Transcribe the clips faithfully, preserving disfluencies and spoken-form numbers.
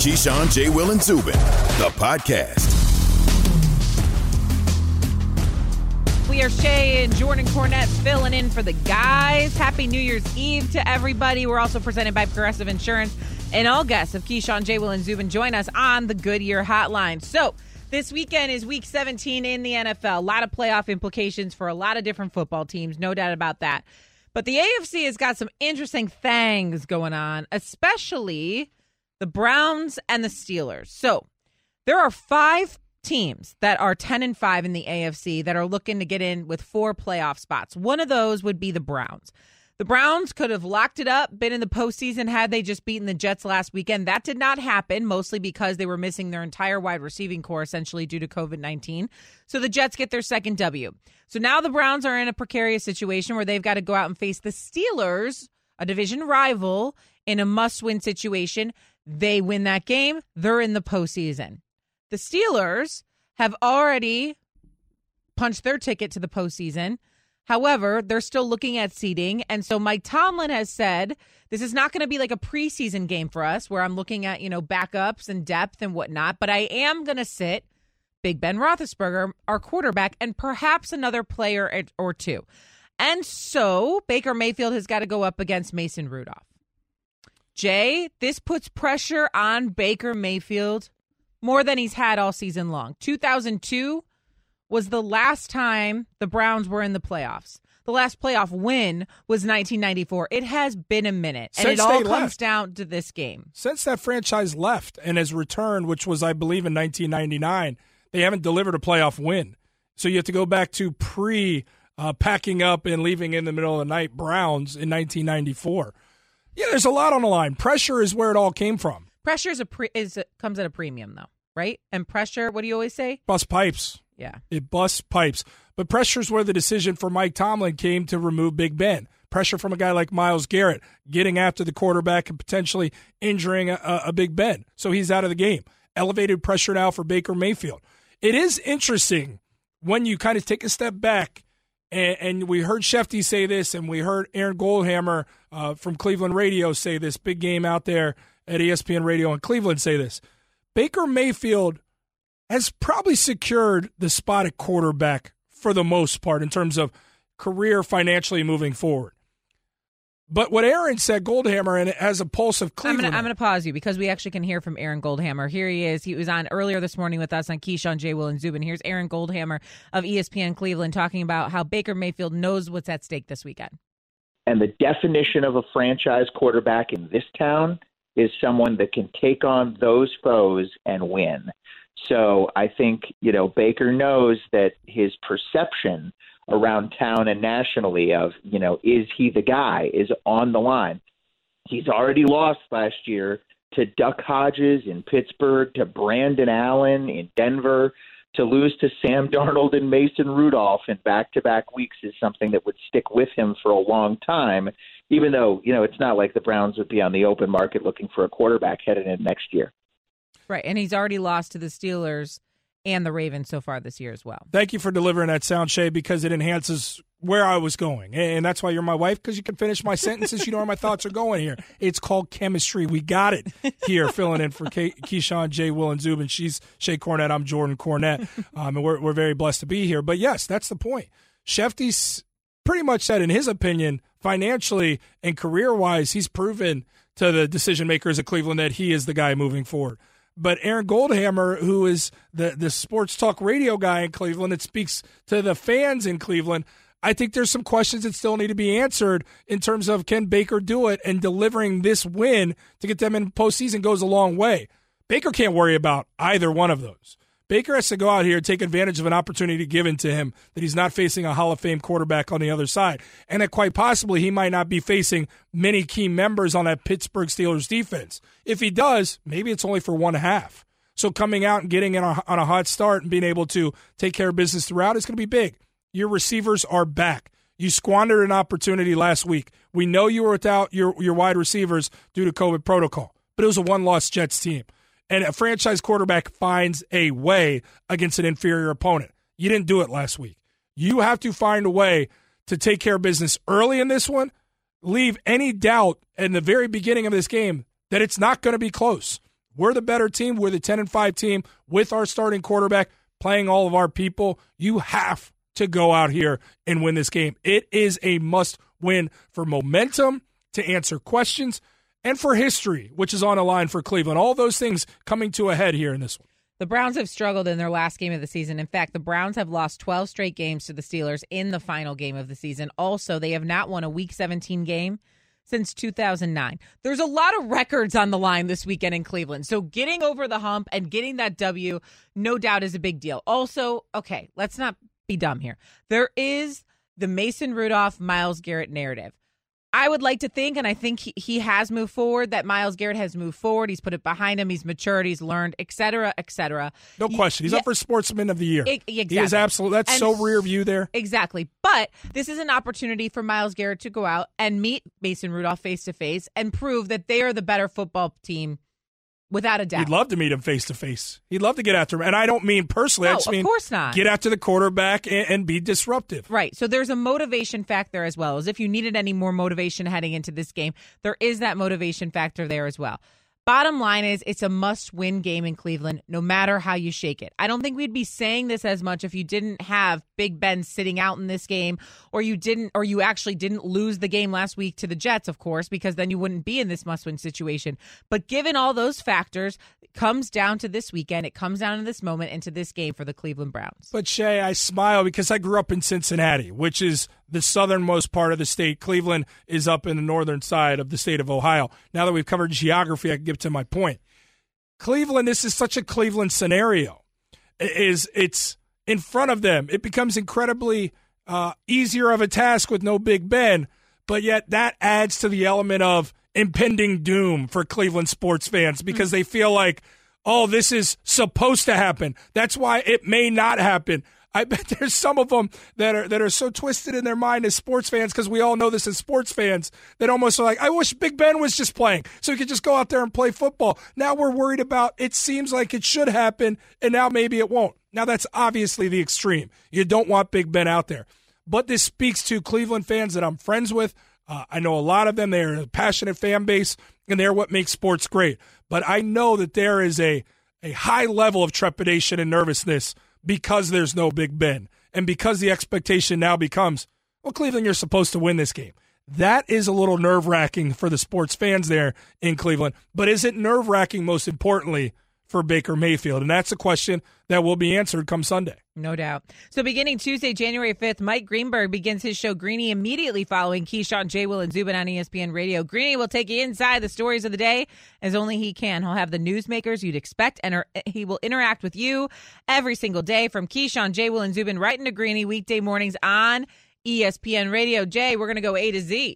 Keyshawn, J. Will, and Zubin, the podcast. We are Shay and Jordan Cornette filling in for the guys. Happy New Year's Eve to everybody. We're also presented by Progressive Insurance. And all guests of Keyshawn, J. Will, and Zubin join us on the Goodyear Hotline. So this weekend is week seventeen in the N F L. A lot of playoff implications for a lot of different football teams, no doubt about that. But the A F C has got some interesting things going on, especially the Browns and the Steelers. So there are five teams that are ten and five in the A F C that are looking to get in with four playoff spots. One of those would be the Browns. The Browns could have locked it up, been in the postseason had they just beaten the Jets last weekend. That did not happen, mostly because they were missing their entire wide receiving core, essentially due to covid nineteen. So the Jets get their second W. So now the Browns are in a precarious situation where they've got to go out and face the Steelers, a division rival, in a must-win situation. They win that game, they're in the postseason. The Steelers have already punched their ticket to the postseason. However, they're still looking at seeding. And so Mike Tomlin has said, this is not going to be like a preseason game for us where I'm looking at, you know, backups and depth and whatnot. But I am going to sit Big Ben Roethlisberger, our quarterback, and perhaps another player or two. And so Baker Mayfield has got to go up against Mason Rudolph. Jay, this puts pressure on Baker Mayfield more than he's had all season long. two thousand two was the last time the Browns were in the playoffs. The last playoff win was nineteen ninety-four. It has been a minute, and Since it all they comes left. down to this game. Since that franchise left and has returned, which was, I believe, in nineteen ninety-nine, they haven't delivered a playoff win. So you have to go back to pre uh, packing up and leaving in the middle of the night Browns in nineteen ninety-four. Yeah, there's a lot on the line. Pressure is where it all came from. Pressure is a pre- is a, comes at a premium, though, right? And pressure, what do you always say? Bust pipes. Yeah. It busts pipes. But pressure's where the decision for Mike Tomlin came to remove Big Ben. Pressure from a guy like Myles Garrett, getting after the quarterback and potentially injuring a, a Big Ben. So he's out of the game. Elevated pressure now for Baker Mayfield. It is interesting when you kind of take a step back, and, and we heard Shefty say this, and we heard Aaron Goldhammer uh, from Cleveland Radio say this, big game out there at E S P N Radio in Cleveland say this. Baker Mayfield has probably secured the spot at quarterback for the most part in terms of career financially moving forward. But what Aaron said, Goldhammer, and it has a pulse of Cleveland. I'm going to pause you because we actually can hear from Aaron Goldhammer. Here he is. He was on earlier this morning with us on Keyshawn, J. Will, and Zubin. Here's Aaron Goldhammer of E S P N Cleveland talking about how Baker Mayfield knows what's at stake this weekend. And the definition of a franchise quarterback in this town is someone that can take on those foes and win. So I think, you know, Baker knows that his perception around town and nationally of, you know, is he the guy, is on the line. He's already lost last year to Duck Hodges in Pittsburgh, to Brandon Allen in Denver. To lose to Sam Darnold and Mason Rudolph in back-to-back weeks is something that would stick with him for a long time, even though, you know, it's not like the Browns would be on the open market looking for a quarterback headed in next year. Right, and he's already lost to the Steelers and the Ravens so far this year as well. Thank you for delivering that sound, Shay, because it enhances where I was going. And that's why you're my wife, because you can finish my sentences. You know where my thoughts are going here. It's called chemistry. We got it here, filling in for Ke- Keyshawn, J. Will, and Zubin. She's Shay Cornette. I'm Jordan Cornette. Um, and we're, we're very blessed to be here. But, yes, that's the point. Shefty's pretty much said, in his opinion, financially and career-wise, he's proven to the decision makers at Cleveland that he is the guy moving forward. But Aaron Goldhammer, who is the, the sports talk radio guy in Cleveland that speaks to the fans in Cleveland, I think there's some questions that still need to be answered in terms of can Baker do it, and delivering this win to get them in postseason goes a long way. Baker can't worry about either one of those. Baker has to go out here and take advantage of an opportunity given to him that he's not facing a Hall of Fame quarterback on the other side, and that quite possibly he might not be facing many key members on that Pittsburgh Steelers defense. If he does, maybe it's only for one half. So coming out and getting in a, on a hot start and being able to take care of business throughout is going to be big. Your receivers are back. You squandered an opportunity last week. We know you were without your, your wide receivers due to COVID protocol, but it was a one-loss Jets team. And a franchise quarterback finds a way against an inferior opponent. You didn't do it last week. You have to find a way to take care of business early in this one, leave any doubt in the very beginning of this game that it's not going to be close. we're the better team. We're the ten and five team with our starting quarterback playing all of our people. You have to go out here and win this game. It is a must-win for momentum, to answer questions, and for history, which is on the line for Cleveland. All those things coming to a head here in this one. The Browns have struggled in their last game of the season. In fact, the Browns have lost twelve straight games to the Steelers in the final game of the season. Also, they have not won a Week seventeen game since two thousand nine. There's a lot of records on the line this weekend in Cleveland. So getting over the hump and getting that W, no doubt, is a big deal. Also, okay, let's not be dumb here. There is the Mason Rudolph, Myles Garrett narrative. I would like to think, and I think he, he has moved forward, that Myles Garrett has moved forward. He's put it behind him. He's matured. He's learned, et cetera, et cetera. No question. He's yeah, up for Sportsman of the Year. It, exactly. He is absolutely. That's and so rear view there. Exactly. But this is an opportunity for Myles Garrett to go out and meet Mason Rudolph face-to-face and prove that they are the better football team without a doubt. He'd love to meet him face-to-face. He'd love to get after him. And I don't mean personally. No, I just of mean course not. Get after the quarterback and, and be disruptive. Right. So there's a motivation factor as well. As if you needed any more motivation heading into this game, there is that motivation factor there as well. Bottom line is, it's a must-win game in Cleveland, no matter how you shake it. I don't think we'd be saying this as much if you didn't have Big Ben sitting out in this game, or you didn't, or you actually didn't lose the game last week to the Jets, of course, because then you wouldn't be in this must-win situation. But given all those factors, it comes down to this weekend. It comes down to this moment and to this game for the Cleveland Browns. But Shay, I smile because I grew up in Cincinnati, which is the southernmost part of the state. Cleveland is up in the northern side of the state of Ohio. Now that we've covered geography, I can get to my point. Cleveland, this is such a Cleveland scenario. It is it's in front of them. It becomes incredibly uh, easier of a task with no Big Ben, but yet that adds to the element of impending doom for Cleveland sports fans because mm-hmm. they feel like, oh, this is supposed to happen. That's why it may not happen. I bet there's some of them that are that are so twisted in their mind as sports fans, because we all know this as sports fans, that almost are like, I wish Big Ben was just playing so he could just go out there and play football. Now we're worried about it seems like it should happen, and now maybe it won't. Now that's obviously the extreme. You don't want Big Ben out there. But this speaks to Cleveland fans that I'm friends with. Uh, I know a lot of them. They're a passionate fan base, and they're what makes sports great. But I know that there is a, a high level of trepidation and nervousness because there's no Big Ben, and because the expectation now becomes, well, Cleveland, you're supposed to win this game. That is a little nerve-wracking for the sports fans there in Cleveland. But is it nerve-wracking, most importantly, for Baker Mayfield? And that's a question that will be answered come Sunday. No doubt. So beginning Tuesday, January fifth, Mike Greenberg begins his show Greeny immediately following Keyshawn, J. Will, and Zubin on E S P N Radio. Greeny will take you inside the stories of the day as only he can. He'll have the newsmakers you'd expect, and he will interact with you every single day from Keyshawn, J. Will, and Zubin right into Greeny weekday mornings on E S P N Radio. Jay, we're going to go A to Z.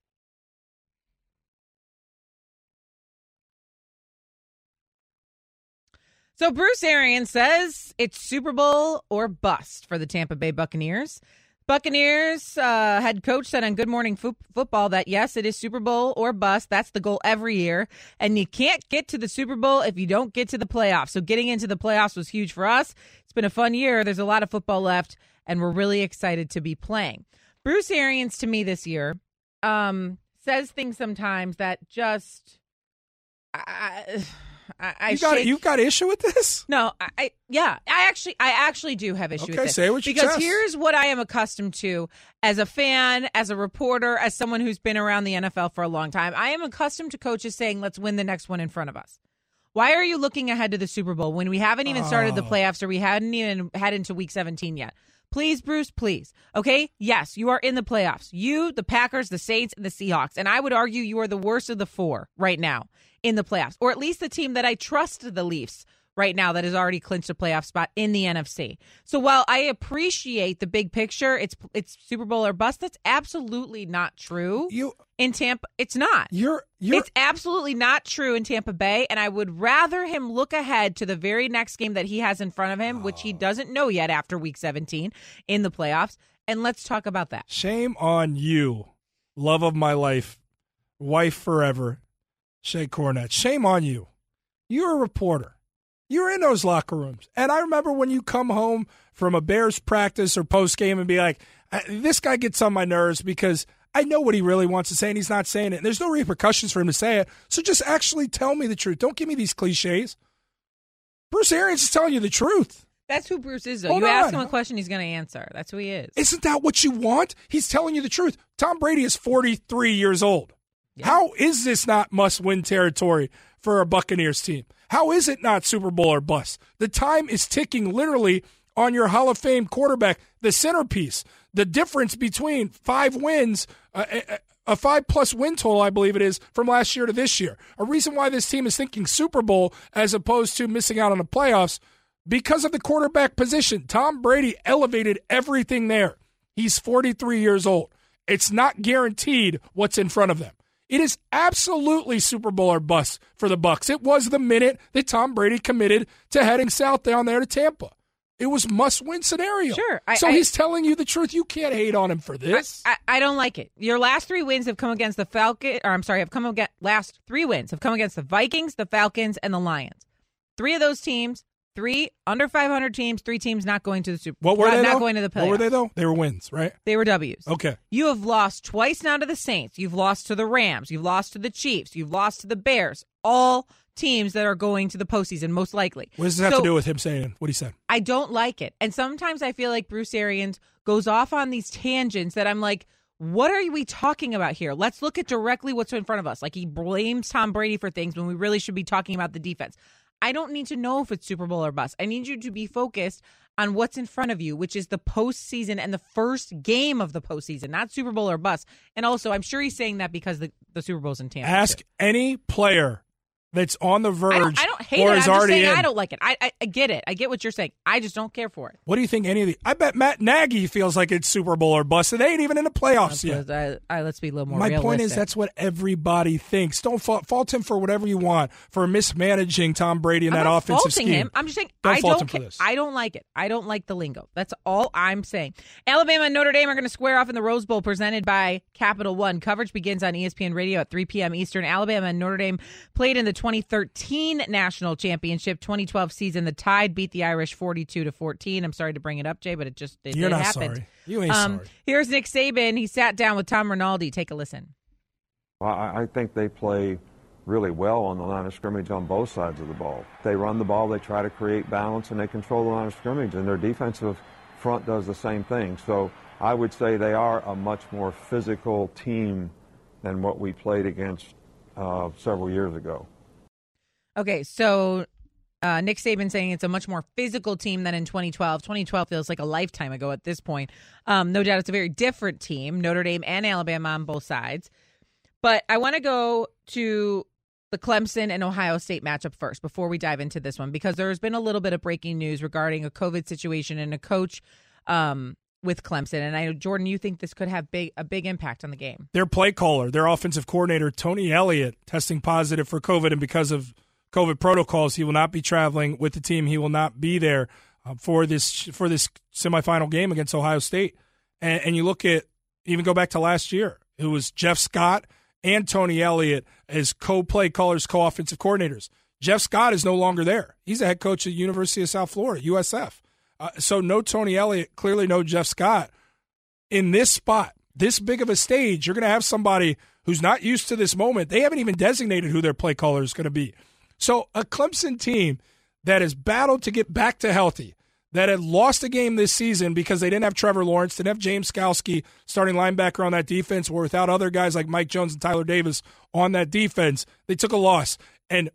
So Bruce Arians says it's Super Bowl or bust for the Tampa Bay Buccaneers. Buccaneers uh, head coach said on Good Morning Fo- Football that, yes, it is Super Bowl or bust. That's the goal every year. And you can't get to the Super Bowl if you don't get to the playoffs. So getting into the playoffs was huge for us. It's been a fun year. There's a lot of football left, and we're really excited to be playing. Bruce Arians, to me this year, um, says things sometimes that just... I, I, I you got shake. You've got issue with this? No, I, I yeah, I actually I actually do have issue okay, with this. say what you because chest. Here's what I am accustomed to as a fan, as a reporter, as someone who's been around the N F L for a long time. I am accustomed to coaches saying, "Let's win the next one in front of us." Why are you looking ahead to the Super Bowl when we haven't even started oh. the playoffs or we hadn't even had into Week seventeen yet? Please, Bruce, please. Okay? Yes, you are in the playoffs. You, the Packers, the Saints, and the Seahawks. And I would argue you are the worst of the four right now in the playoffs, or at least the team that I trust the Leafs right now that has already clinched a playoff spot in the N F C. So while I appreciate the big picture, it's it's Super Bowl or bust, that's absolutely not true You in Tampa. It's not. You're you're It's absolutely not true in Tampa Bay, and I would rather him look ahead to the very next game that he has in front of him, which he doesn't know yet after Week seventeen in the playoffs, and let's talk about that. Shame on you, love of my life, wife forever, Shay Cornett. Shame on you. You're a reporter. You're in those locker rooms. And I remember when you come home from a Bears practice or post game and be like, this guy gets on my nerves because I know what he really wants to say, and he's not saying it. And there's no repercussions for him to say it. So just actually tell me the truth. Don't give me these cliches. Bruce Arians is telling you the truth. That's who Bruce is, though. Hold you on. ask him a question, he's going to answer. That's who he is. Isn't that what you want? He's telling you the truth. Tom Brady is forty-three years old. Yeah. How is this not must-win territory for a Buccaneers team? How is it not Super Bowl or bust? The time is ticking literally on your Hall of Fame quarterback, the centerpiece. The difference between five wins, uh, a, a five-plus win total, I believe it is, from last year to this year. A reason why this team is thinking Super Bowl as opposed to missing out on the playoffs, because of the quarterback position. Tom Brady elevated everything there. He's forty-three years old. It's not guaranteed what's in front of them. It is absolutely Super Bowl or bust for the Bucs. It was the minute that Tom Brady committed to heading south down there to Tampa. It was must-win scenario. Sure. I, so I, he's telling you the truth. You can't hate on him for this. I, I, I don't like it. Your last three wins have come against the Falcons, or I'm sorry, have come against, last three wins have come against the Vikings, the Falcons, and the Lions. Three of those teams, three under five hundred teams, three teams not going to the Super Bowl. What were they, Not though? going to the playoffs. What were they, though? They were wins, right? They were W's. Okay. You have lost twice now to the Saints. You've lost to the Rams. You've lost to the Chiefs. You've lost to the Bears. All teams that are going to the postseason, most likely. What does this have so, to do with him saying what he said? I don't like it. And sometimes I feel like Bruce Arians goes off on these tangents that I'm like, what are we talking about here? Let's look at directly what's in front of us. Like he blames Tom Brady for things when we really should be talking about the defense. I don't need to know if it's Super Bowl or bust. I need you to be focused on what's in front of you, which is the postseason and the first game of the postseason, not Super Bowl or bust. And also, I'm sure he's saying that because the, the Super Bowl's in Tampa. Ask too. any player that's on the verge I don't, I don't hate or it. is I'm just already saying in. I don't like it. I, I I get it. I get what you're saying. I just don't care for it. What do you think any of the – I bet Matt Nagy feels like it's Super Bowl or bust. They ain't even in the playoffs yet. I, I, let's be a little more My realistic. point is that's what everybody thinks. Don't fault, fault him for whatever you want for mismanaging Tom Brady in I'm that not offensive faulting scheme. him. I'm just saying Don't I fault don't him for ca- this. I don't like it. I don't like the lingo. That's all I'm saying. Alabama and Notre Dame are going to square off in the Rose Bowl presented by Capital One. Coverage begins on E S P N Radio at three p.m. Eastern. Alabama and Notre Dame played in the twenty thirteen National Championship. twenty twelve season, the Tide beat the Irish forty-two to fourteen. I'm sorry to bring it up, Jay, but it just it, You're it not happened. sorry. You ain't um, sorry. Here's Nick Saban. He sat down with Tom Rinaldi. Take a listen. Well, I I think they play really well on the line of scrimmage on both sides of the ball. They run the ball, they try to create balance, and they control the line of scrimmage, and their defensive front does the same thing. So I would say they are a much more physical team than what we played against uh, several years ago. Okay, so uh, Nick Saban saying it's a much more physical team than in twenty twelve. twenty twelve feels like a lifetime ago at this point. Um, no doubt it's a very different team, Notre Dame and Alabama on both sides. But I want to go to the Clemson and Ohio State matchup first before we dive into this one, because there has been a little bit of breaking news regarding a COVID situation and a coach um, with Clemson. And I know, Jordan, you think this could have big a big impact on the game. Their play caller, their offensive coordinator, Tony Elliott, testing positive for COVID, and because of COVID protocols, he will not be traveling with the team. He will not be there uh, for this for this semifinal game against Ohio State. And, and you look at, even go back to last year, it was Jeff Scott and Tony Elliott as co-play callers, co-offensive coordinators. Jeff Scott is no longer there. He's a head coach at the University of South Florida, U S F. Uh, so no Tony Elliott, clearly no Jeff Scott. In this spot, this big of a stage, you're going to have somebody who's not used to this moment. They haven't even designated who their play caller is going to be. So a Clemson team that has battled to get back to healthy, that had lost a game this season because they didn't have Trevor Lawrence, didn't have James Skalski, starting linebacker on that defense, or without other guys like Mike Jones and Tyler Davis on that defense, they took a loss and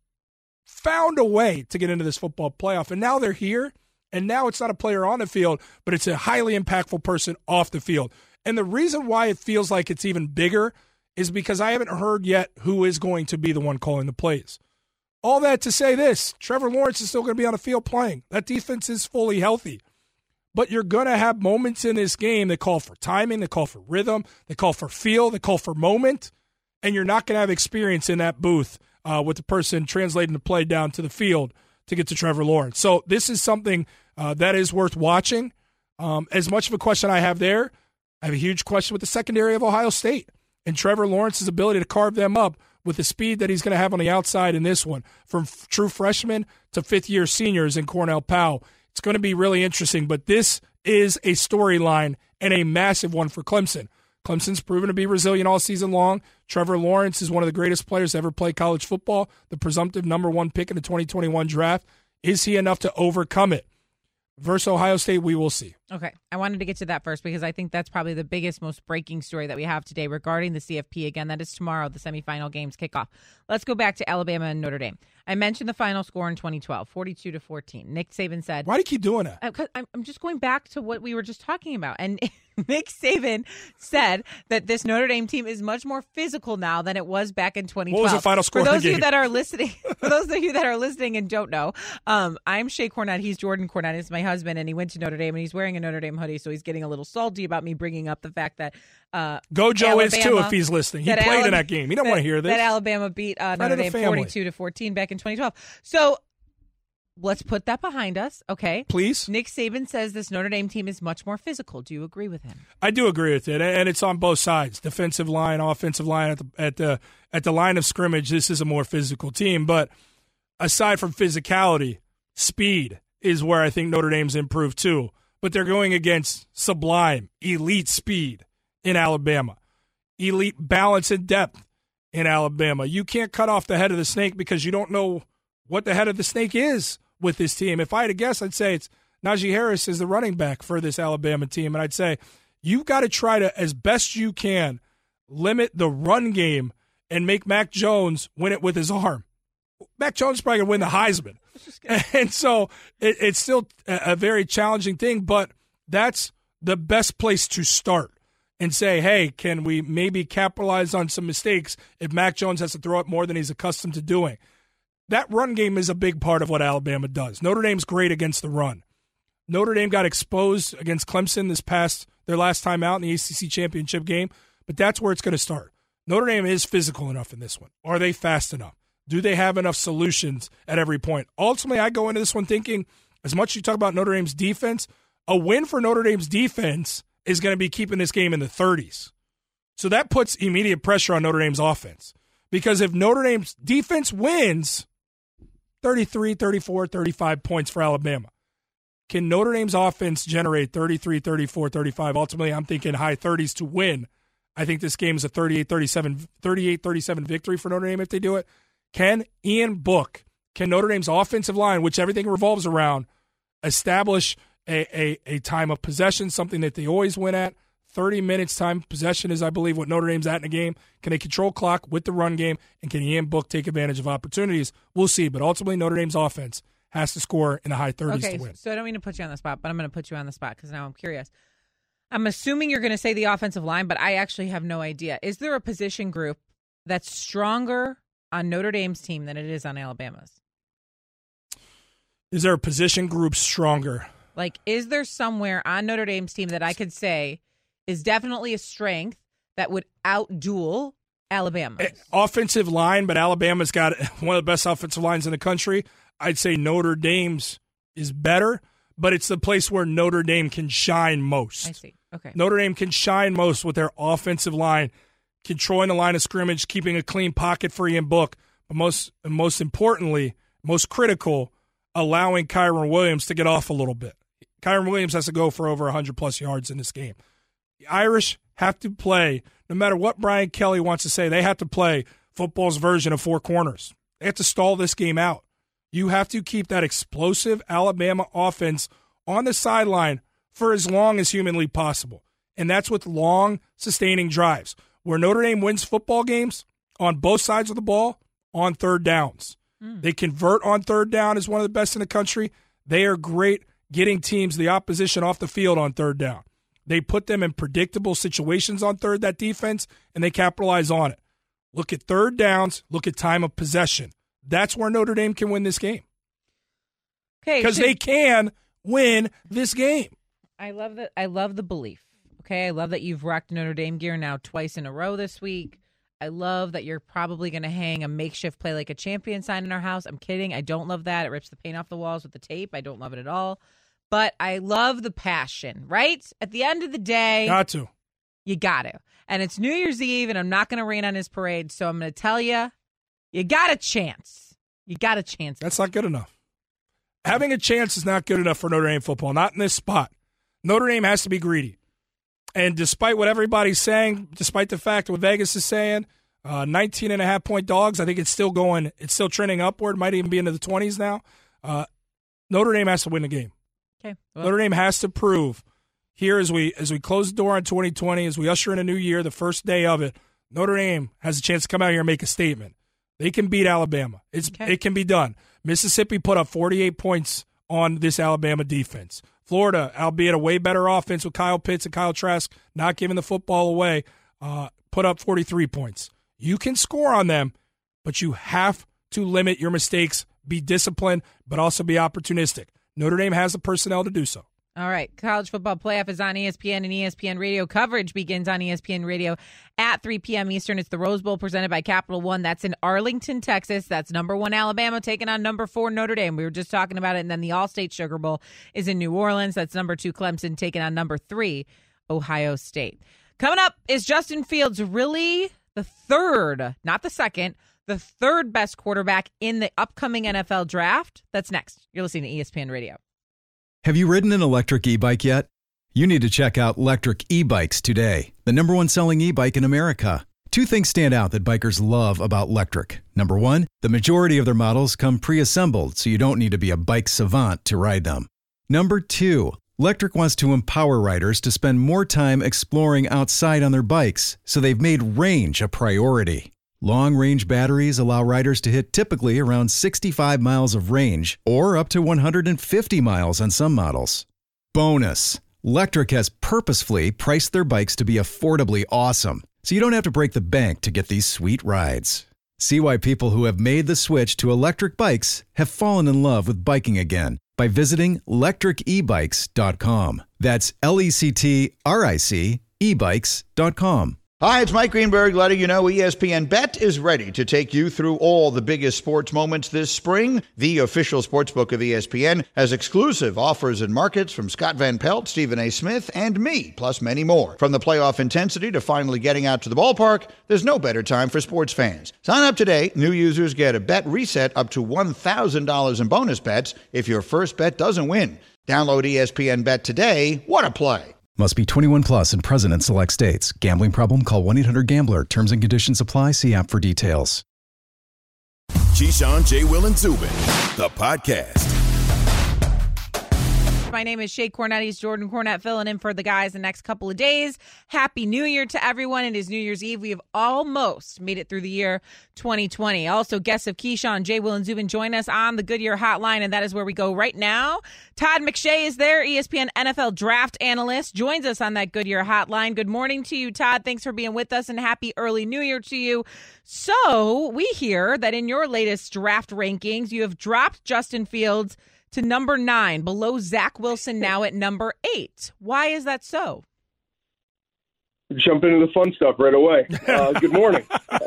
found a way to get into this football playoff. And now they're here, and now it's not a player on the field, but it's a highly impactful person off the field. And the reason why it feels like it's even bigger is because I haven't heard yet who is going to be the one calling the plays. All that to say this, Trevor Lawrence is still going to be on the field playing. That defense is fully healthy. But you're going to have moments in this game that call for timing, that call for rhythm, that call for feel, that call for moment, and you're not going to have experience in that booth uh, with the person translating the play down to the field to get to Trevor Lawrence. So this is something uh, that is worth watching. Um, as much of a question I have there, I have a huge question with the secondary of Ohio State and Trevor Lawrence's ability to carve them up with the speed that he's going to have on the outside in this one, from f- true freshmen to fifth-year seniors in Cornell Powell. It's going to be really interesting, but this is a storyline and a massive one for Clemson. Clemson's proven to be resilient all season long. Trevor Lawrence is one of the greatest players to ever play college football, the presumptive number one pick in the twenty twenty-one draft. Is he enough to overcome it? Versus Ohio State, we will see. Okay. I wanted to get to that first because I think that's probably the biggest, most breaking story that we have today regarding the C F P. Again, that is tomorrow, the semifinal games kick off. Let's go back to Alabama and Notre Dame. I mentioned the final score in twenty twelve, forty-two to fourteen. Nick Saban said... Why do you keep doing that? I'm, I'm just going back to what we were just talking about. And Nick Saban said that this Notre Dame team is much more physical now than it was back in twenty twelve. What was the final score For of those the of game? you that are listening, for those of you that are listening and don't know, um, I'm Shay Cornett. He's Jordan Cornett. He's my husband, and he went to Notre Dame, and he's wearing a Notre Dame hoodie, so he's getting a little salty about me bringing up the fact that uh, Gojo Alabama, is too if he's listening. He that played Alabama, in that game. He don't want to hear this. That Alabama beat uh, Friend Notre of the Dame family. forty-two to fourteen back in twenty twelve. So let's put that behind us, okay? Please. Nick Saban says this Notre Dame team is much more physical. Do you agree with him? I do agree with it, and it's on both sides: defensive line, offensive line. At the at the at the line of scrimmage, this is a more physical team. But aside from physicality, speed is where I think Notre Dame's improved too. But they're going against sublime, elite speed in Alabama, elite balance and depth in Alabama. You can't cut off the head of the snake because you don't know what the head of the snake is with this team. If I had to guess, I'd say it's Najee Harris is the running back for this Alabama team. And I'd say you've got to try to, as best you can, limit the run game and make Mac Jones win it with his arm. Mac Jones is probably going to win the Heisman. And so it, it's still a, a very challenging thing, but that's the best place to start and say, hey, can we maybe capitalize on some mistakes if Mac Jones has to throw it more than he's accustomed to doing? That run game is a big part of what Alabama does. Notre Dame's great against the run. Notre Dame got exposed against Clemson this past, their last time out in the A C C championship game, but that's where it's going to start. Notre Dame is physical enough in this one. Are they fast enough? Do they have enough solutions at every point? Ultimately, I go into this one thinking, as much as you talk about Notre Dame's defense, a win for Notre Dame's defense is going to be keeping this game in the thirties. So that puts immediate pressure on Notre Dame's offense. Because if Notre Dame's defense wins, thirty-three, thirty-four, thirty-five points for Alabama. Can Notre Dame's offense generate thirty-three, thirty-four, thirty-five? Ultimately, I'm thinking high thirties to win. I think this game is a thirty-eight thirty-seven, thirty-eight thirty-seven victory for Notre Dame if they do it. Can Ian Book, can Notre Dame's offensive line, which everything revolves around, establish a, a, a time of possession, something that they always win at? thirty minutes time of possession is, I believe, what Notre Dame's at in a game. Can they control clock with the run game, and can Ian Book take advantage of opportunities? We'll see, but ultimately Notre Dame's offense has to score in the high thirties okay, to win. So I don't mean to put you on the spot, but I'm going to put you on the spot because now I'm curious. I'm assuming you're going to say the offensive line, but I actually have no idea. Is there a position group that's stronger on Notre Dame's team than it is on Alabama's? Is there a position group stronger? Like, is there somewhere on Notre Dame's team that I could say is definitely a strength that would outduel Alabama's? Offensive line, but Alabama's got one of the best offensive lines in the country. I'd say Notre Dame's is better, but it's the place where Notre Dame can shine most. I see. Okay. Notre Dame can shine most with their offensive line, controlling the line of scrimmage, keeping a clean pocket for Ian Book, but most most importantly, most critical, allowing Kyron Williams to get off a little bit. Kyron Williams has to go for over one hundred plus yards in this game. The Irish have to play, no matter what Brian Kelly wants to say, they have to play football's version of four corners. They have to stall this game out. You have to keep that explosive Alabama offense on the sideline for as long as humanly possible. And that's with long, sustaining drives. Where Notre Dame wins football games on both sides of the ball, on third downs. Mm. They convert on third down as one of the best in the country. They are great getting teams, the opposition, off the field on third down. They put them in predictable situations on third, that defense, and they capitalize on it. Look at third downs. Look at time of possession. That's where Notre Dame can win this game. Okay, because they can win this game. I love that. I love the belief. Okay, I love that you've rocked Notre Dame gear now twice in a row this week. I love that you're probably going to hang a makeshift Play Like a Champion sign in our house. I'm kidding. I don't love that. It rips the paint off the walls with the tape. I don't love it at all. But I love the passion, right? At the end of the day, got to. You got to. And it's New Year's Eve, and I'm not going to rain on his parade, so I'm going to tell you, you got a chance. You got a chance. That's not good enough. Having a chance is not good enough for Notre Dame football, not in this spot. Notre Dame has to be greedy. And despite what everybody's saying, despite the fact what Vegas is saying, uh, nineteen and a half point dogs, I think it's still going, it's still trending upward, might even be into the twenties now. Uh, Notre Dame has to win the game. Okay. Well. Notre Dame has to prove here as we as we close the door on twenty twenty, as we usher in a new year, the first day of it, Notre Dame has a chance to come out here and make a statement. They can beat Alabama. It's okay. It can be done. Mississippi put up forty-eight points on this Alabama defense. Florida, albeit a way better offense with Kyle Pitts and Kyle Trask not giving the football away, uh, put up forty-three points. You can score on them, but you have to limit your mistakes, be disciplined, but also be opportunistic. Notre Dame has the personnel to do so. All right. College football playoff is on E S P N, and E S P N radio coverage begins on E S P N radio at three p.m. Eastern. It's the Rose Bowl presented by Capital One. That's in Arlington, Texas. That's number one Alabama taking on number four Notre Dame. We were just talking about it. And then the All-State Sugar Bowl is in New Orleans. That's number two Clemson taking on number three Ohio State. Coming up, is Justin Fields really the third, not the second, the third best quarterback in the upcoming N F L draft? That's next. You're listening to E S P N Radio. Have you ridden an electric e-bike yet? You need to check out Electric E-Bikes today, the number one selling e-bike in America. Two things stand out that bikers love about Electric. Number one, the majority of their models come pre-assembled, so you don't need to be a bike savant to ride them. Number two, Electric wants to empower riders to spend more time exploring outside on their bikes, so they've made range a priority. Long-range batteries allow riders to hit typically around sixty-five miles of range or up to one hundred fifty miles on some models. Bonus, Electric has purposefully priced their bikes to be affordably awesome, so you don't have to break the bank to get these sweet rides. See why people who have made the switch to electric bikes have fallen in love with biking again by visiting electric e bikes dot com. That's L E C T R I C e bikes dot com. Hi, it's Mike Greenberg letting you know E S P N Bet is ready to take you through all the biggest sports moments this spring. The official sportsbook of E S P N has exclusive offers and markets from Scott Van Pelt, Stephen A. Smith, and me, plus many more. From the playoff intensity to finally getting out to the ballpark, there's no better time for sports fans. Sign up today. New users get a bet reset up to one thousand dollars in bonus bets if your first bet doesn't win. Download E S P N Bet today. What a play. Must be twenty-one plus and present in select states. Gambling problem? Call one eight hundred gambler. Terms and conditions apply. See app for details. Keyshawn, J. Will, and Zubin, the podcast. My name is Shay Cornettis, Jordan Cornette, filling in for the guys the next couple of days. Happy New Year to everyone. It is New Year's Eve. We have almost made it through the year twenty twenty. Also, guests of Keyshawn, J. Will, and Zubin join us on the Goodyear Hotline, and that is where we go right now. Todd McShay is there, E S P N N F L draft analyst, joins us on that Goodyear Hotline. Good morning to you, Todd. Thanks for being with us, and happy early New Year to you. So, we hear that in your latest draft rankings, you have dropped Justin Fields to number nine, below Zach Wilson, now at number eight. Why is that so? Jump into the fun stuff right away. Uh, good morning.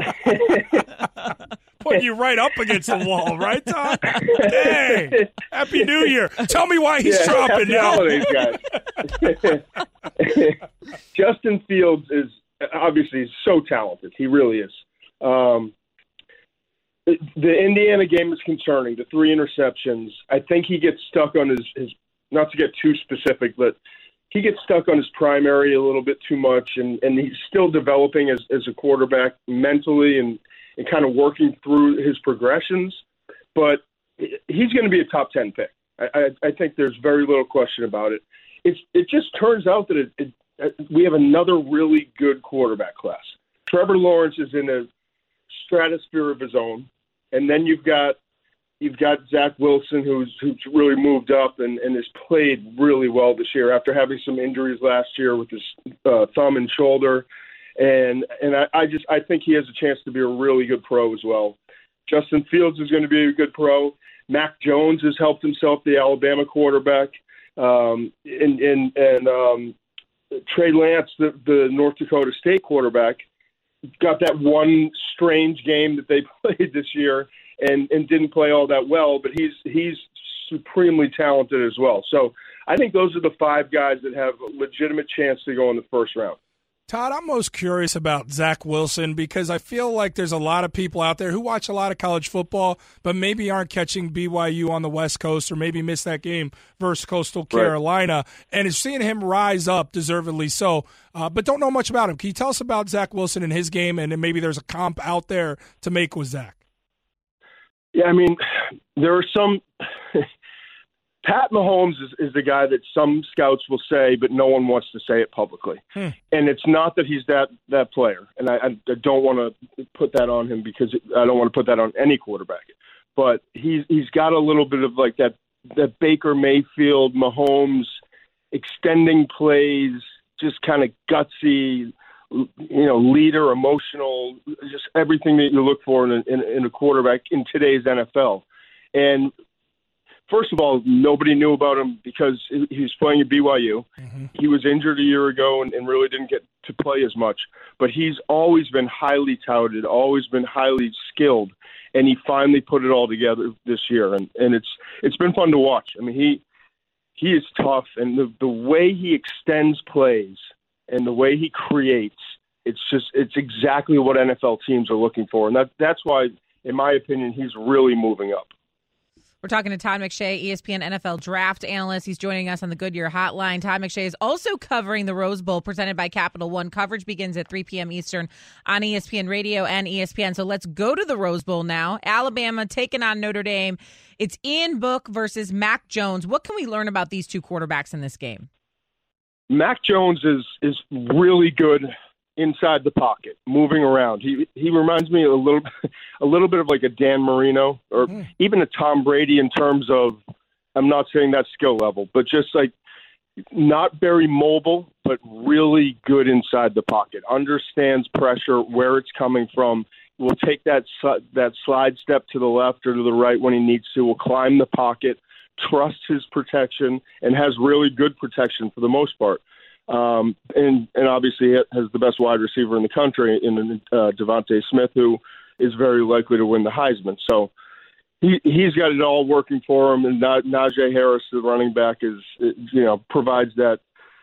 Putting you right up against the wall, right, Tom? Hey, Happy New Year. Tell me why he's yeah, dropping happy now. Holidays, guys. Justin Fields is obviously so talented. He really is. Um, The Indiana game is concerning, the three interceptions. I think he gets stuck on his, his not to get too specific, but he gets stuck on his primary a little bit too much, and, and he's still developing as, as a quarterback mentally and, and kind of working through his progressions. But he's going to be a top ten pick. I, I, I think there's very little question about it. It's, it just turns out that it, it, we have another really good quarterback class. Trevor Lawrence is in a stratosphere of his own. And then you've got you've got Zach Wilson, who's who's really moved up and, and has played really well this year after having some injuries last year with his uh, thumb and shoulder. And and I, I just I think he has a chance to be a really good pro as well. Justin Fields is going to be a good pro. Mac Jones has helped himself, the Alabama quarterback, um, and and and um, Trey Lance, the, the North Dakota State quarterback, got that one strange game that they played this year and, and didn't play all that well, but he's he's supremely talented as well. So I think those are the five guys that have a legitimate chance to go in the first round. Todd, I'm most curious about Zach Wilson because I feel like there's a lot of people out there who watch a lot of college football, but maybe aren't catching B Y U on the West Coast or maybe missed that game versus Coastal Carolina, right, and is seeing him rise up, deservedly so, uh, but don't know much about him. Can you tell us about Zach Wilson and his game, and then maybe there's a comp out there to make with Zach? Yeah, I mean, there are some – Pat Mahomes is, is the guy that some scouts will say, but no one wants to say it publicly. Hmm. And it's not that he's that, that player. And I, I don't want to put that on him because I don't want to put that on any quarterback. But he's he's got a little bit of like that, that Baker Mayfield, Mahomes, extending plays, just kind of gutsy, you know, leader, emotional, just everything that you look for in a, in, in a quarterback in today's N F L. And first of all, nobody knew about him because he was playing at B Y U. Mm-hmm. He was injured a year ago and, and really didn't get to play as much. But he's always been highly touted, always been highly skilled, and he finally put it all together this year. And, and it's it's been fun to watch. I mean, he he is tough, and the, the way he extends plays and the way he creates, it's just it's exactly what N F L teams are looking for. And that that's why, in my opinion, he's really moving up. We're talking to Todd McShay, E S P N N F L draft analyst. He's joining us on the Goodyear Hotline. Todd McShay is also covering the Rose Bowl presented by Capital One. Coverage begins at three p.m. Eastern on E S P N Radio and E S P N. So let's go to the Rose Bowl now. Alabama taking on Notre Dame. It's Ian Book versus Mac Jones. What can we learn about these two quarterbacks in this game? Mac Jones is is really good inside the pocket, moving around. He he reminds me a little a little bit of like a Dan Marino or mm. even a Tom Brady in terms of, I'm not saying that skill level, but just like not very mobile, but really good inside the pocket. Understands pressure, where it's coming from. Will take that that slide step to the left or to the right when he needs to. Will climb the pocket, trusts his protection, and has really good protection for the most part. Um, and, and obviously it has the best wide receiver in the country in uh, Devontae Smith, who is very likely to win the Heisman. So he, he's got it all working for him. And Najee Harris, the running back, is, you know, provides that,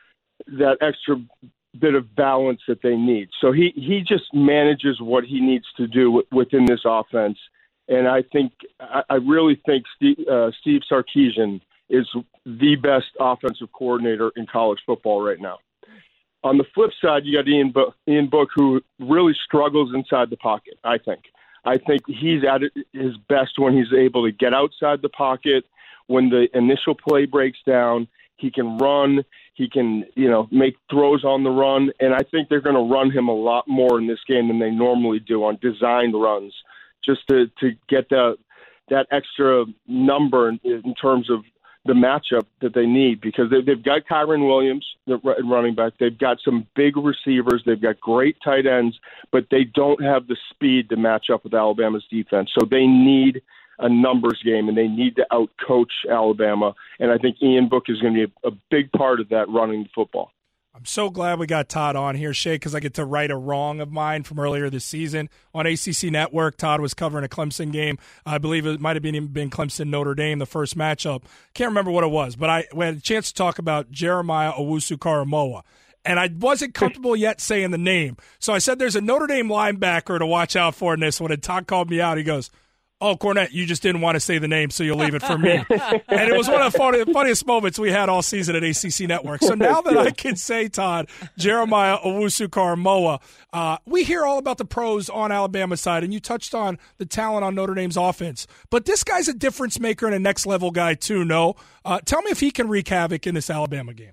that extra bit of balance that they need. So he, he just manages what he needs to do w- within this offense. And I think, I, I really think Steve, uh, Steve Sarkisian is the best offensive coordinator in college football right now. On the flip side, you got Ian Book, Ian Book, who really struggles inside the pocket, I think. I think he's at his best when he's able to get outside the pocket, when the initial play breaks down. He can run. He can, you know, make throws on the run. And I think they're going to run him a lot more in this game than they normally do on designed runs, just to, to get that, that extra number in, in terms of the matchup that they need, because they, they've got Kyron Williams, the running back. They've got some big receivers. They've got great tight ends, but they don't have the speed to match up with Alabama's defense. So they need a numbers game, and they need to outcoach Alabama. And I think Ian Book is going to be a, a big part of that running the football. I'm so glad we got Todd on here, Shay, because I get to right a wrong of mine from earlier this season. On A C C Network, Todd was covering a Clemson game. I believe it might have been, been Clemson-Notre Dame, the first matchup. Can't remember what it was, but I we had a chance to talk about Jeremiah Owusu-Koramoah. And I wasn't comfortable yet saying the name. So I said there's a Notre Dame linebacker to watch out for in this one. And Todd called me out. He goes, "Oh, Cornette, you just didn't want to say the name, so you'll leave it for me." And it was one of the funny, funniest moments we had all season at A C C Network. So now that I can say, Todd, Jeremiah Owusu-Koramoah, uh, we hear all about the pros on Alabama's side, and you touched on the talent on Notre Dame's offense. But this guy's a difference maker and a next-level guy too, no? Uh, tell me if he can wreak havoc in this Alabama game.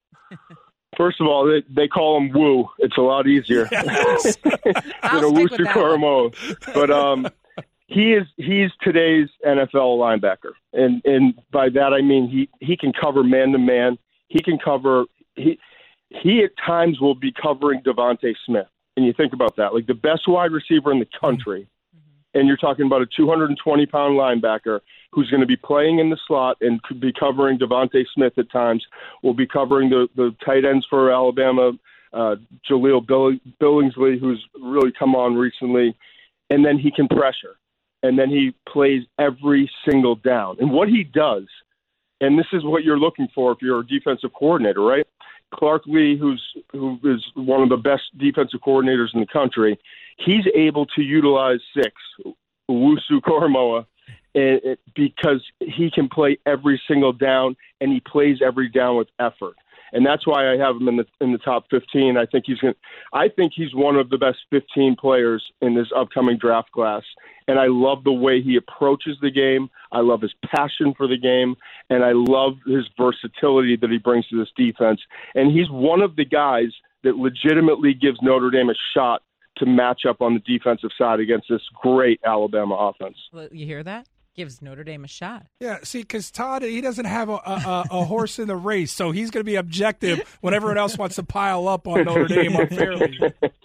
First of all, they, they call him Woo. It's a lot easier Yes. than Owusu-Koramoah. But um, he is he's today's N F L linebacker, and and by that I mean he, he can cover man to man. He can cover he he at times will be covering Devontae Smith, and you think about that, like the best wide receiver in the country, mm-hmm. and you're talking about a two hundred twenty pound linebacker who's going to be playing in the slot and could be covering Devontae Smith at times. Will be covering the, the tight ends for Alabama, uh, Jaleel Bill, Billingsley, who's really come on recently, and then he can pressure. And then he plays every single down. And what he does, and this is what you're looking for if you're a defensive coordinator, right? Clark Lee, who's who is one of the best defensive coordinators in the country, he's able to utilize six, Owusu Koromoa, and it, because he can play every single down, and he plays every down with effort. And that's why I have him in the in the top fifteen. I think he's going. I think he's one of the best fifteen players in this upcoming draft class. And I love the way he approaches the game. I love his passion for the game, and I love his versatility that he brings to this defense. And he's one of the guys that legitimately gives Notre Dame a shot to match up on the defensive side against this great Alabama offense. Well, you hear that? Gives Notre Dame a shot. Yeah, see, because Todd, he doesn't have a, a, a horse in the race, so he's going to be objective when everyone else wants to pile up on Notre Dame unfairly.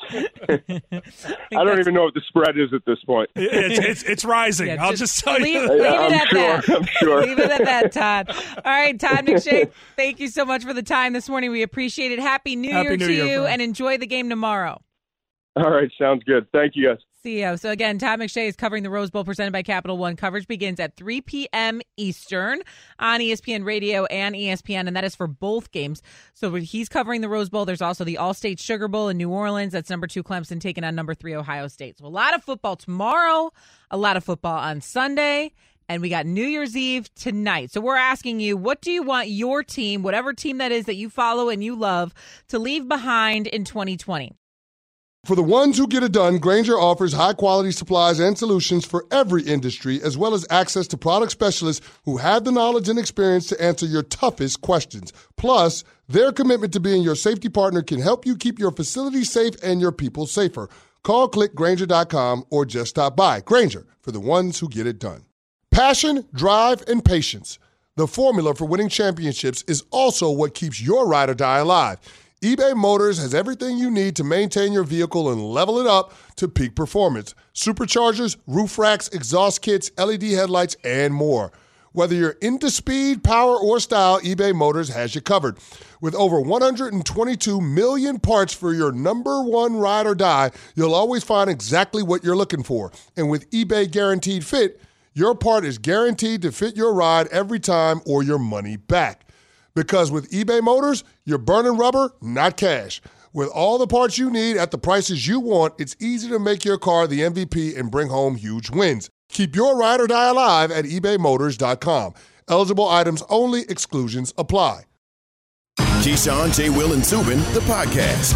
I, I don't even know what the spread is at this point. It's it's, it's rising. Yeah, I'll just, just tell leave, you. Leave yeah, it I'm at sure, that. I'm sure. Leave it at that, Todd. All right, Todd McShay, thank you so much for the time this morning. We appreciate it. Happy New Happy Year New to Year, you, bro. and enjoy the game tomorrow. All right, sounds good. Thank you, guys. See you. So again, Todd McShay is covering the Rose Bowl presented by Capital One. Coverage begins at three p.m. Eastern on E S P N Radio and E S P N, and that is for both games. So when he's covering the Rose Bowl, there's also the All-State Sugar Bowl in New Orleans. That's number two Clemson taking on number three Ohio State. So a lot of football tomorrow, a lot of football on Sunday, and we got New Year's Eve tonight. So we're asking you, what do you want your team, whatever team that is that you follow and you love, to leave behind in twenty twenty? For the ones who get it done, Grainger offers high-quality supplies and solutions for every industry, as well as access to product specialists who have the knowledge and experience to answer your toughest questions. Plus, their commitment to being your safety partner can help you keep your facility safe and your people safer. Call click Grainger dot com or just stop by. Grainger, for the ones who get it done. Passion, drive, and patience. The formula for winning championships is also what keeps your ride or die alive. eBay Motors has everything you need to maintain your vehicle and level it up to peak performance. Superchargers, roof racks, exhaust kits, L E D headlights, and more. Whether you're into speed, power, or style, eBay Motors has you covered. With over one hundred twenty-two million parts for your number one ride or die, you'll always find exactly what you're looking for. And with eBay Guaranteed Fit, your part is guaranteed to fit your ride every time or your money back. Because with eBay Motors, you're burning rubber, not cash. With all the parts you need at the prices you want, it's easy to make your car the M V P and bring home huge wins. Keep your ride or die alive at ebay motors dot com. Eligible items only. Exclusions apply. Keyshawn, J. Will, and Zubin, the podcast.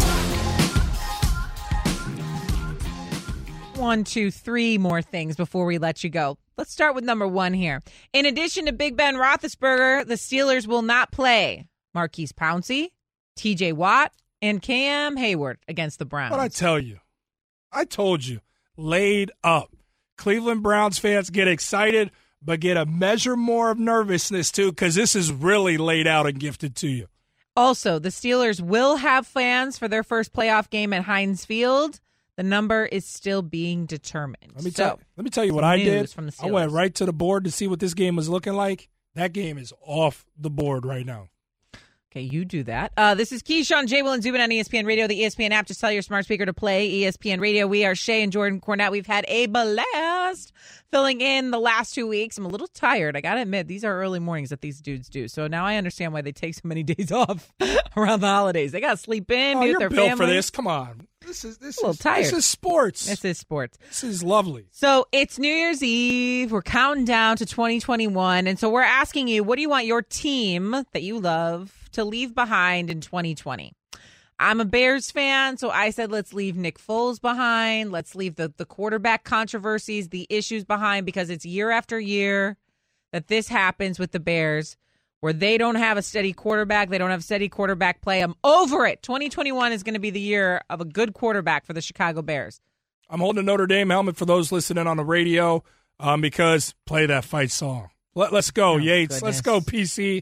One, two, three more things before we let you go. Let's start with number one here. In addition to Big Ben Roethlisberger, the Steelers will not play Marquise Pouncey, T J Watt, and Cam Hayward against the Browns. What I tell you, I told you, laid up. Cleveland Browns fans get excited, but get a measure more of nervousness too, because this is really laid out and gifted to you. Also, the Steelers will have fans for their first playoff game at Heinz Field. The number is still being determined. Let me so, tell. Let me tell you what I did. From the I went right to the board to see what this game was looking like. That game is off the board right now. Okay, you do that. Uh, this is Keyshawn, J. Will, and Zubin on E S P N Radio, the E S P N app. Just tell your smart speaker to play E S P N Radio. We are Shay and Jordan Cornette. We've had a blast filling in the last two weeks. I'm a little tired. I got to admit, these are early mornings that these dudes do. So now I understand why they take so many days off around the holidays. They got to sleep in, oh, be with you're their built family. for this. Come on. This is this a little is tired. This is sports. This is sports. This is lovely. So it's New Year's Eve. We're counting down to twenty twenty-one. And so we're asking you, what do you want your team that you love to leave behind in twenty twenty? I'm a Bears fan, so I said let's leave Nick Foles behind. Let's leave the, the quarterback controversies, the issues behind, because it's year after year that this happens with the Bears, where they don't have a steady quarterback. They don't have steady quarterback play. I'm over it. twenty twenty-one is going to be the year of a good quarterback for the Chicago Bears. I'm holding a Notre Dame helmet for those listening on the radio um, because play that fight song. Let, let's go, Oh, Yates. goodness. Let's go, P C.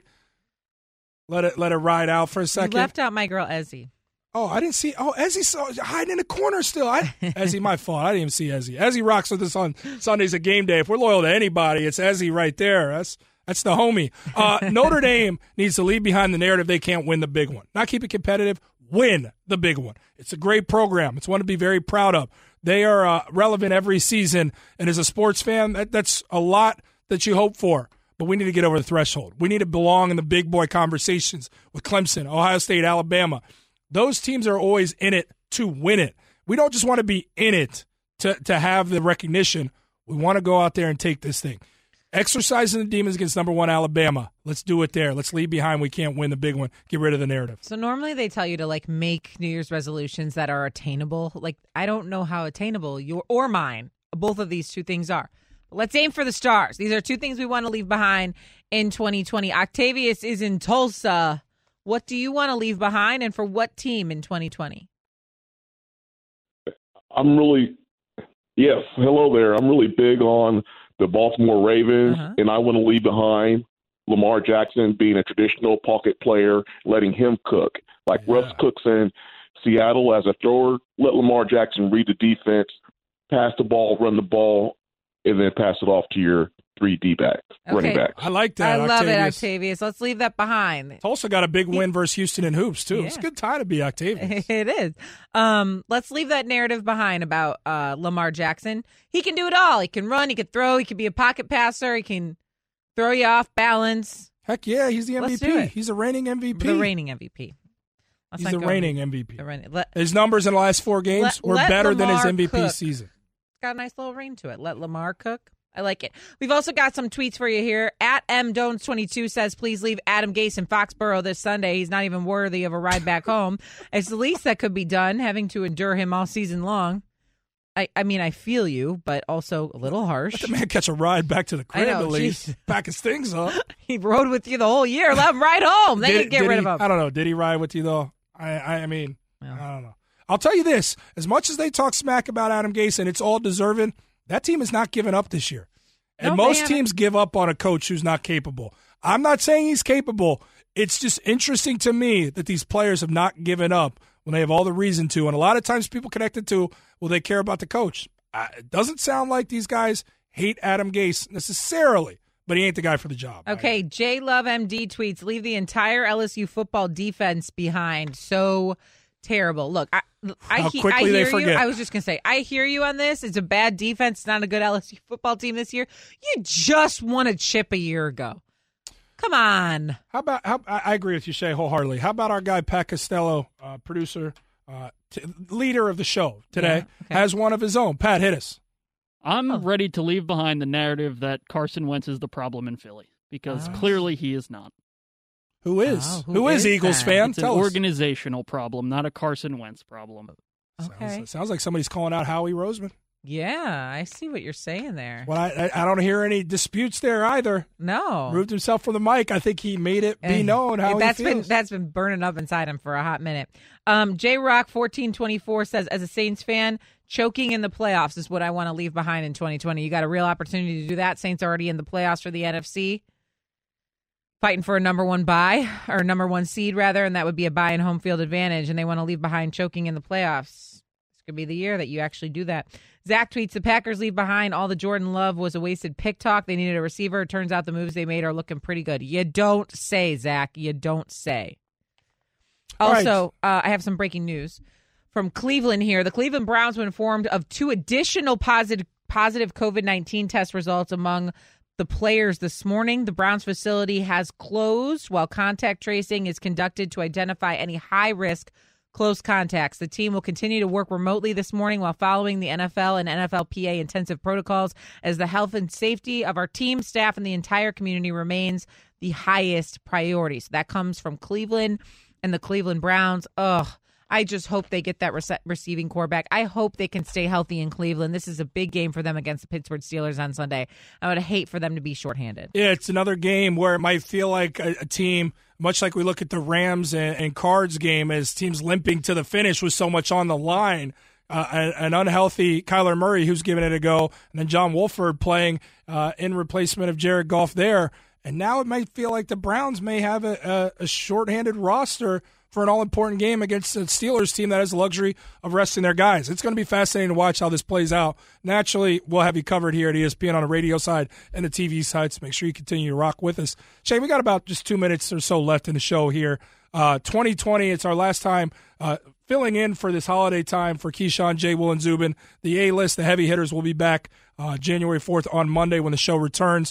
Let it let it ride out for a You second. left out my girl, Ezzy. Oh, I didn't see. Oh, Ezzy saw, hiding in the corner still. I, Ezzy, my fault. I didn't even see Ezzy. Ezzy rocks with us on Sundays at game day. If we're loyal to anybody, it's Ezzy right there. That's that's the homie. Uh, Notre Dame needs to leave behind the narrative they can't win the big one. Not keep it competitive, win the big one. It's a great program. It's one to be very proud of. They are uh, relevant every season, and as a sports fan, that, that's a lot that you hope for. but we need to get over the threshold. We need to belong in the big boy conversations with Clemson, Ohio State, Alabama. Those teams are always in it to win it. We don't just want to be in it to, to have the recognition. We want to go out there and take this thing. Exercising the demons against number one Alabama. Let's do it there. Let's leave behind. We can't win the big one. Get rid of the narrative. So normally they tell you to like make New Year's resolutions that are attainable. Like I don't know how attainable your or mine, both of these two things are. But let's aim for the stars. These are two things we want to leave behind in twenty twenty. Octavius is in Tulsa. What do you want to leave behind and for what team in twenty twenty? I'm really, yes, hello there. I'm really big on the Baltimore Ravens, uh-huh. and I want to leave behind Lamar Jackson being a traditional pocket player, letting him cook. Like yeah. Russ cooks in Seattle as a thrower, let Lamar Jackson read the defense, pass the ball, run the ball, and then pass it off to your three D-backs, okay. running backs. I like that, I love Octavius. it, Octavius. Let's leave that behind. Tulsa got a big win versus Houston in hoops, too. Yeah. It's a good time to be Octavius. It is. Um, let's leave that narrative behind about uh, Lamar Jackson. He can do it all. He can run. He can throw. He can be a pocket passer. He can throw you off balance. Heck yeah, he's the M V P. Let's do it. He's a reigning M V P. The reigning M V P. Let's he's the reigning M V P. The reigning, let, His numbers in the last four games let, were let better Lamar than his M V P cook. season. It's got a nice little ring to it. Let Lamar cook. I like it. We've also got some tweets for you here. At M Dones twenty-two says, please leave Adam Gase in Foxborough this Sunday. He's not even worthy of a ride back home. It's the least that could be done, having to endure him all season long. I, I mean, I feel you, but also a little harsh. Let the man catch a ride back to the crib, I know, at least. geez. Back his things up. He rode with you the whole year. Let him ride home. They did, can get did rid he, of him. I don't know. Did he ride with you, though? I, I, I mean, yeah. I don't know. I'll tell you this. As much as they talk smack about Adam Gase, and it's all deserving, that team is not giving up this year. And No, most man. teams give up on a coach who's not capable. I'm not saying he's capable. It's just interesting to me that these players have not given up when they have all the reason to. And a lot of times people connect it to, well, they care about the coach. Uh, it doesn't sound like these guys hate Adam Gase necessarily, but he ain't the guy for the job. Okay, J Love M D tweets, leave the entire L S U football defense behind. So terrible. Look, I, I, How he, quickly I they hear forget. you. I was just going to say, I hear you on this. It's a bad defense. It's not a good L S U football team this year. You just won a chip a year ago. Come on. How about, how, I I agree with you, Shay, wholeheartedly. How about our guy, Pat Costello, uh, producer, uh, t- leader of the show today, Yeah, okay. has one of his own. Pat, hit us. I'm Oh. ready to leave behind the narrative that Carson Wentz is the problem in Philly, because Oh. clearly he is not. Who is? Oh, who who is, is Eagles that? fan? It's an Tell us. organizational problem, not a Carson Wentz problem. Okay. Sounds, sounds like somebody's calling out Howie Roseman. Yeah, I see what you're saying there. Well, I, I, I don't hear any disputes there either. No. Removed himself from the mic. I think he made it be And known how that's he been feels. that's been burning up inside him for a hot minute. Um, J Rock fourteen twenty-four says, as a Saints fan, choking in the playoffs is what I want to leave behind in twenty twenty. You got a real opportunity to do that. Saints already in the playoffs for the N F C, fighting for a number one bye or number one seed rather, and that would be a bye and home field advantage. And they want to leave behind choking in the playoffs. This could be the year that you actually do that. Zach tweets, the Packers leave behind all the Jordan Love was a wasted pick talk. They needed a receiver. It turns out the moves they made are looking pretty good. You don't say, Zach. You don't say. Also, uh, I have some breaking news from Cleveland here. The Cleveland Browns were informed of two additional positive positive COVID nineteen test results among the players this morning. The Browns facility has closed while contact tracing is conducted to identify any high-risk close contacts. The team will continue to work remotely this morning while following the N F L and N F L P A intensive protocols, as the health and safety of our team, staff, and the entire community remains the highest priority. So that comes from Cleveland and the Cleveland Browns. Ugh. I just hope they get that rece- receiving core back. I hope they can stay healthy in Cleveland. This is a big game for them against the Pittsburgh Steelers on Sunday. I would hate for them to be shorthanded. Yeah, it's another game where it might feel like a, a team, much like we look at the Rams and, and Cards game, as teams limping to the finish with so much on the line. Uh, an, an unhealthy Kyler Murray who's giving it a go, and then John Wolford playing uh, in replacement of Jared Goff there. And now it might feel like the Browns may have a, a, a shorthanded roster for an all-important game against a Steelers team that has the luxury of resting their guys. It's going to be fascinating to watch how this plays out. Naturally, we'll have you covered here at E S P N on the radio side and the T V side, so make sure you continue to rock with us. Shane, we got about just two minutes or so left in the show here. Uh, twenty twenty, it's our last time uh, filling in for this holiday time for Keyshawn, J. Will, and Zubin. The A-list, the heavy hitters, will be back uh, January fourth on Monday when the show returns.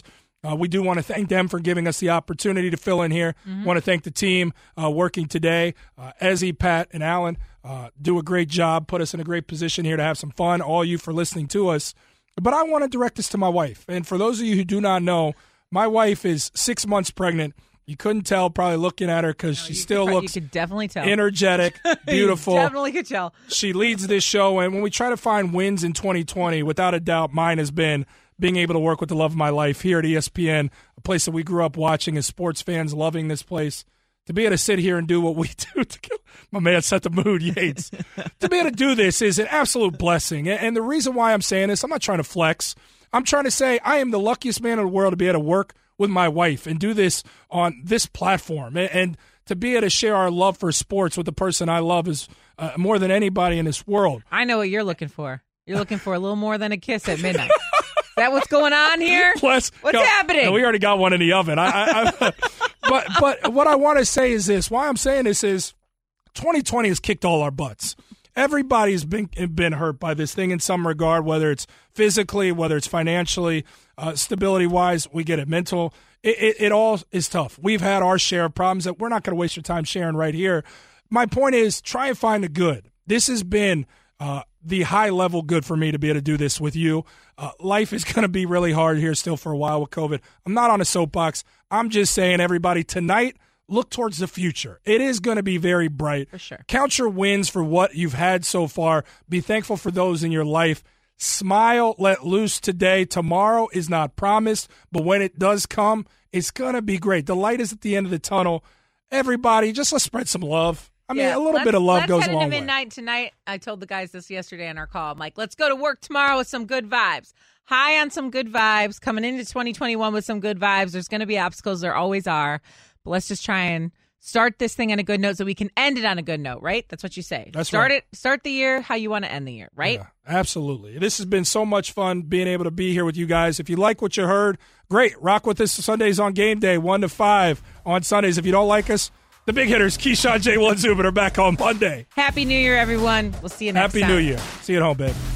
Uh, we do want to thank them for giving us the opportunity to fill in here. Mm-hmm. Want to thank the team uh, working today. Uh, Ezzy, Pat, and Alan uh, do a great job, put us in a great position here to have some fun. All you for listening to us. But I want to direct this to my wife. And for those of you who do not know, my wife is six months pregnant. You couldn't tell probably looking at her because no, she still could, looks you could definitely tell. energetic, beautiful. You definitely could tell. She leads this show, and when we try to find wins in twenty twenty, without a doubt, mine has been being able to work with the love of my life here at E S P N, a place that we grew up watching as sports fans, loving this place. To be able to sit here and do what we do, to kill, my man set the mood, Yates. To be able to do this is an absolute blessing. And the reason why I'm saying this, I'm not trying to flex. I'm trying to say I am the luckiest man in the world to be able to work with my wife and do this on this platform. And to be able to share our love for sports with the person I love is uh, more than anybody in this world. I know what you're looking for. You're looking for a little more than a kiss at midnight. Is that what's going on here? Plus, what's no, happening? No, we already got one in the oven. I, I, I, but but what I want to say is this. Why I'm saying this is twenty twenty has kicked all our butts. Everybody's been been hurt by this thing in some regard, whether it's physically, whether it's financially, uh, stability-wise. We get it. Mental. It, it, it all is tough. We've had our share of problems that we're not going to waste your time sharing right here. My point is try and find the good. This has been uh, the high-level good for me to be able to do this with you. Uh, life is going to be really hard here still for a while with COVID. I'm not on a soapbox. I'm just saying, everybody, tonight, look towards the future. It is going to be very bright. For sure. Count your wins for what you've had so far. Be thankful for those in your life. Smile, let loose today. Tomorrow is not promised, but when it does come, it's going to be great. The light is at the end of the tunnel. Everybody, just let's spread some love. I mean, yeah, a little bit of love goes a long way. Let's head into midnight tonight. I told the guys this yesterday on our call. I'm like, let's go to work tomorrow with some good vibes. High on some good vibes. Coming into twenty twenty-one with some good vibes. There's going to be obstacles. There always are. But let's just try and start this thing on a good note so we can end it on a good note, right? That's what you say. That's start right. it. Start the year how you want to end the year, right? Yeah, absolutely. This has been so much fun being able to be here with you guys. If you like what you heard, great. Rock with us Sundays on Game Day, one to five on Sundays. If you don't like us, the big hitters, Keyshawn, J. Will, and Zubin, are back on Monday. Happy New Year, everyone. We'll see you next Happy time. New Year. See you at home, babe.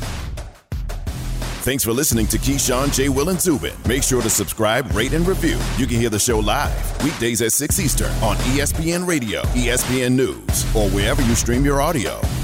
Thanks for listening to Keyshawn, J. Will, and Zubin. Make sure to subscribe, rate, and review. You can hear the show live weekdays at six Eastern on E S P N Radio, E S P N News, or wherever you stream your audio.